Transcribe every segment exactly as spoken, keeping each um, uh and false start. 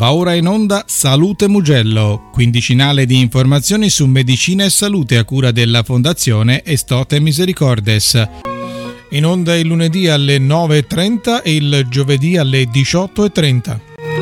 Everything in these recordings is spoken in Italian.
Va ora in onda Salute Mugello, quindicinale di informazioni su medicina e salute a cura della Fondazione Estote Misericordes. In onda il lunedì alle nove e trenta e il giovedì alle diciotto e trenta.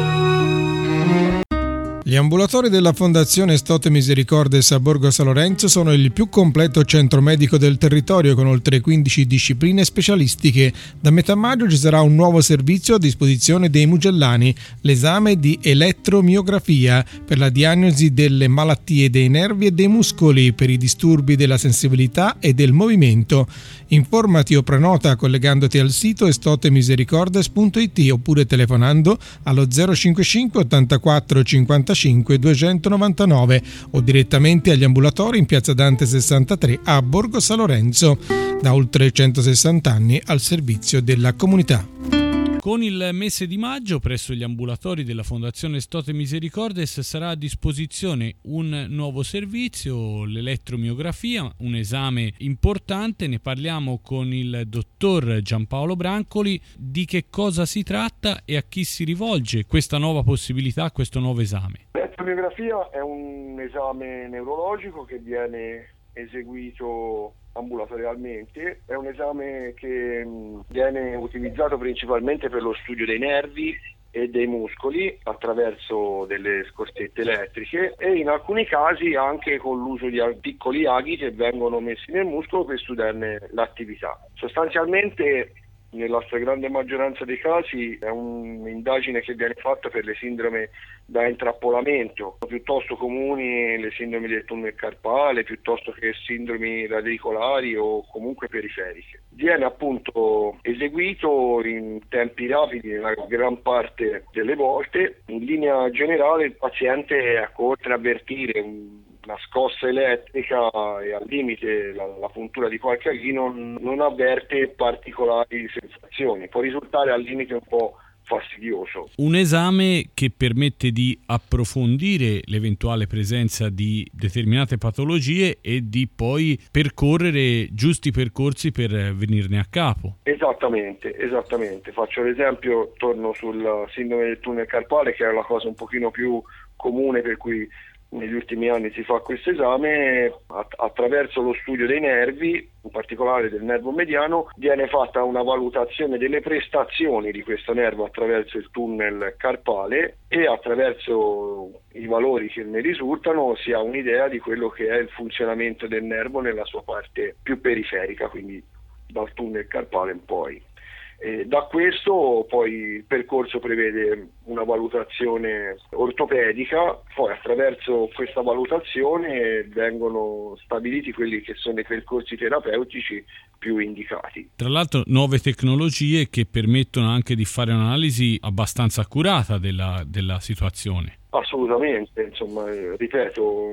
Gli ambulatori della Fondazione Estote Misericordes a Borgo San Lorenzo sono il più completo centro medico del territorio con oltre quindici discipline specialistiche. Da metà maggio ci sarà un nuovo servizio a disposizione dei mugellani, l'esame di elettromiografia per la diagnosi delle malattie dei nervi e dei muscoli, per i disturbi della sensibilità e del movimento. Informati o prenota collegandoti al sito estote misericordes punto it oppure telefonando allo zero cinquantacinque ottantaquattro cinquantacinque duecentonovantanove o direttamente agli ambulatori in Piazza Dante sessantatré a Borgo San Lorenzo, da oltre centosessanta anni al servizio della comunità. Con il mese di maggio presso gli ambulatori della Fondazione Estote Misericordes sarà a disposizione un nuovo servizio, l'elettromiografia, un esame importante. Ne parliamo con il dottor Giampaolo Brancoli. Di che cosa si tratta e a chi si rivolge questa nuova possibilità, questo nuovo esame? L'elettromiografia è un esame neurologico che viene eseguito ambulatorialmente, è un esame che mh, viene utilizzato principalmente per lo studio dei nervi e dei muscoli attraverso delle scorzette elettriche e in alcuni casi anche con l'uso di piccoli aghi che vengono messi nel muscolo per studiarne l'attività. Sostanzialmente, nella stragrande maggioranza dei casi è un'indagine che viene fatta per le sindrome da intrappolamento, piuttosto comuni le sindromi del tunnel carpale, piuttosto che sindromi radicolari o comunque periferiche. Viene appunto eseguito in tempi rapidi nella gran parte delle volte. In linea generale il paziente, oltre a avvertire un una scossa elettrica e al limite la, la puntura di qualche aghino, non, non avverte particolari sensazioni, può risultare al limite un po' fastidioso. Un esame che permette di approfondire l'eventuale presenza di determinate patologie e di poi percorrere giusti percorsi per venirne a capo. Esattamente, esattamente. Faccio l'esempio, torno sul sindrome del tunnel carpale, che è la cosa un pochino più comune per cui negli ultimi anni si fa questo esame. Attraverso lo studio dei nervi, in particolare del nervo mediano, viene fatta una valutazione delle prestazioni di questo nervo attraverso il tunnel carpale e attraverso i valori che ne risultano si ha un'idea di quello che è il funzionamento del nervo nella sua parte più periferica, quindi dal tunnel carpale in poi. E da questo poi il percorso prevede una valutazione ortopedica, poi attraverso questa valutazione vengono stabiliti quelli che sono i percorsi terapeutici più indicati. Tra l'altro nuove tecnologie che permettono anche di fare un'analisi abbastanza accurata della, della situazione. Assolutamente, insomma, ripeto,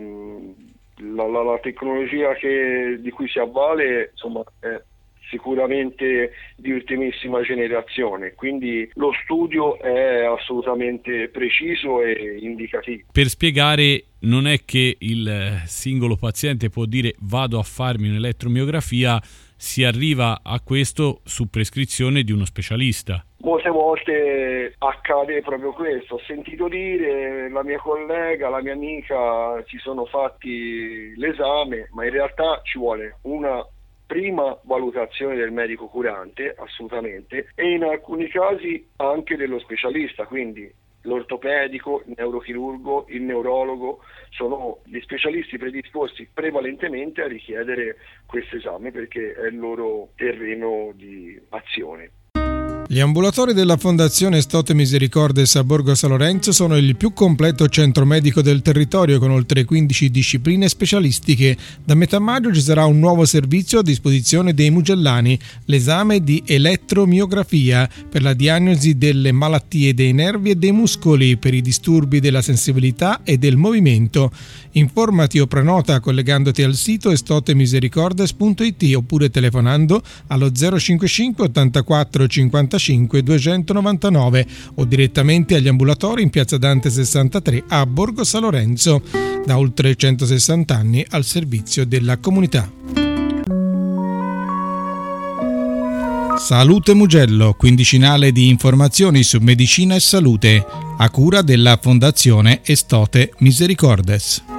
la, la, la tecnologia che, di cui si avvale, insomma, è sicuramente di ultimissima generazione, quindi lo studio è assolutamente preciso e indicativo. Per spiegare, non è che il singolo paziente può dire vado a farmi un'elettromiografia, si arriva a questo su prescrizione di uno specialista. Molte volte accade proprio questo. Ho sentito dire la mia collega, la mia amica si sono fatti l'esame, ma in realtà ci vuole una prima valutazione del medico curante, assolutamente, e in alcuni casi anche dello specialista, quindi l'ortopedico, il neurochirurgo, il neurologo sono gli specialisti predisposti prevalentemente a richiedere questo esame perché è il loro terreno di azione. Gli ambulatori della Fondazione Estote Misericordes a Borgo San Lorenzo sono il più completo centro medico del territorio con oltre quindici discipline specialistiche. Da metà maggio ci sarà un nuovo servizio a disposizione dei mugellani, l'esame di elettromiografia per la diagnosi delle malattie dei nervi e dei muscoli, per i disturbi della sensibilità e del movimento. Informati o prenota collegandoti al sito estote misericordes punto it oppure telefonando allo zero cinquantacinque ottantaquattro cinquantacinque duecentonovantanove o direttamente agli ambulatori in Piazza Dante sessantatré a Borgo San Lorenzo, da oltre centosessanta anni al servizio della comunità. Salute Mugello, quindicinale di informazioni su medicina e salute, a cura della Fondazione Estote Misericordes.